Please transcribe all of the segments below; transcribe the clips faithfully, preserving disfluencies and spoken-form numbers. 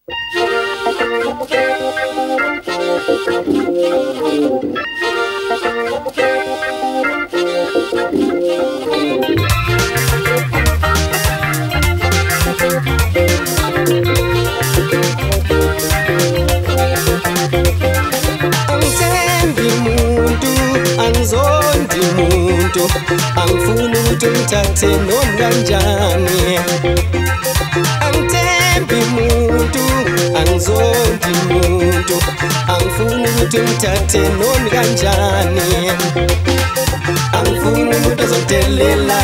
Angifuni ukuthi ngithathe noma kanjani Angithembi umuntu angizondi umuntu Angifuni ukuthi ngithathe noma kanjani Angifuni umuntu ozodelela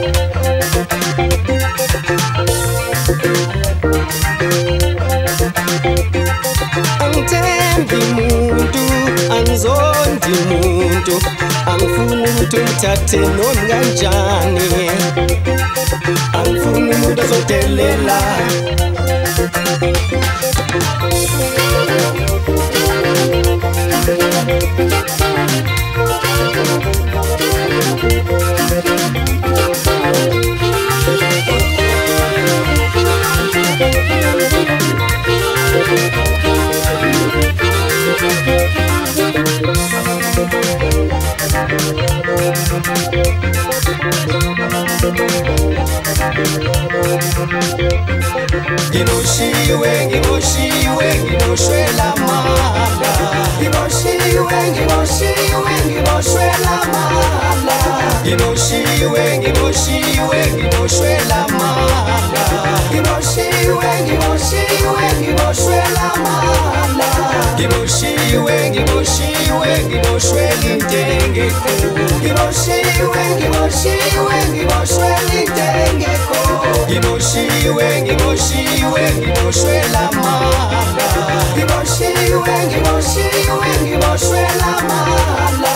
Angithembi umuntu angizondi umuntu Angifuni ukuthi ngithathe noma kanjani Angifuni umuntu ozodelela Ngiboshiwe, ngiboshiwe, ngiboshwela mala Ngiboshiwe, ngiboshiwe, ngiboshwela mala Ngiboshiwe, ngiboshiwe, ngiboshwela mala Ngiboshiwe, ngiboshiwe, ngiboshwela mala Ngiboshiwe, ngiboshiwe, ngiboshwela intengeko Ngiboshiwe, ngiboshiwe, ngiboshwela intengeko Ngiboshiwe, ngiboshiwe, ngiboshwela mala Ngiboshiwe, ngiboshiwe, ngiboshwela mala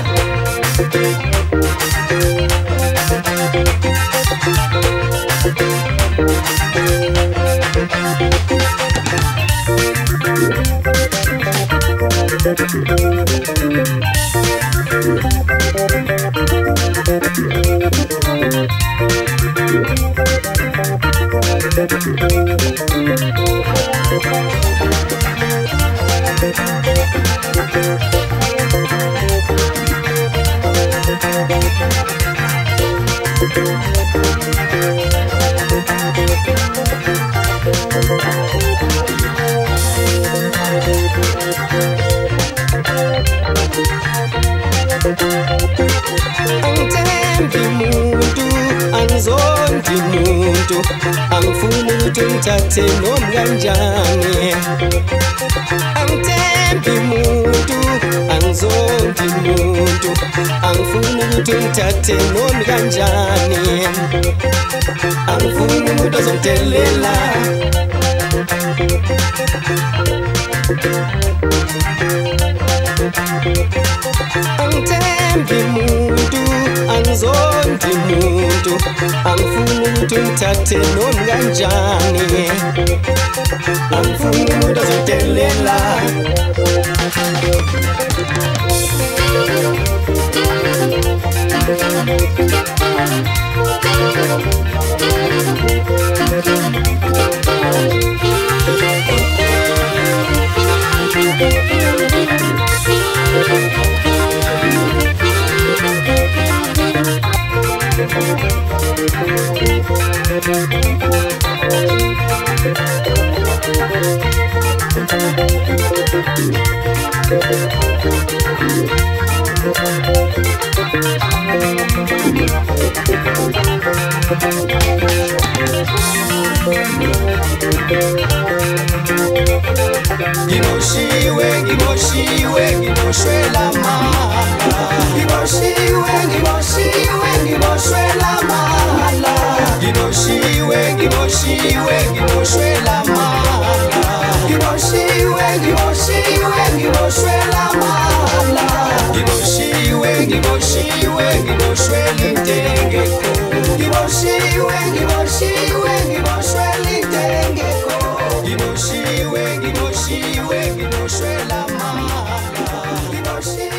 Angithembi umuntu angizondi umuntu Angifuni ukuthi ngithathe noma kanjani Angithembi umuntu angizondi umuntu Angifuni ukuthi ngithathe noma kanjani Angifuni umuntu ozodelela Angithembi umuntu angizondi umuntu Angifuni ukuthi ngithathe noma kanjani Angifuni umuntu ozodelela Ngiboshiwe, ngiboshiwe, ngiboshwela mala Ngiboshiwe, ngiboshiwe, ngiboshwela mala Ngiboshiwe, ngiboshiwe, ngiboshwela mala Ngiboshiwe, ngiboshiwe, ngiboshwela mala Ngiboshiwe, ngiboshiwe, ngiboshwela intengeko Ngiboshiwe, ngiboshiwe, ngiboshwela intengeko Ngiboshiwe, ngiboshiwe, ngiboshwela mala Ngiboshiwe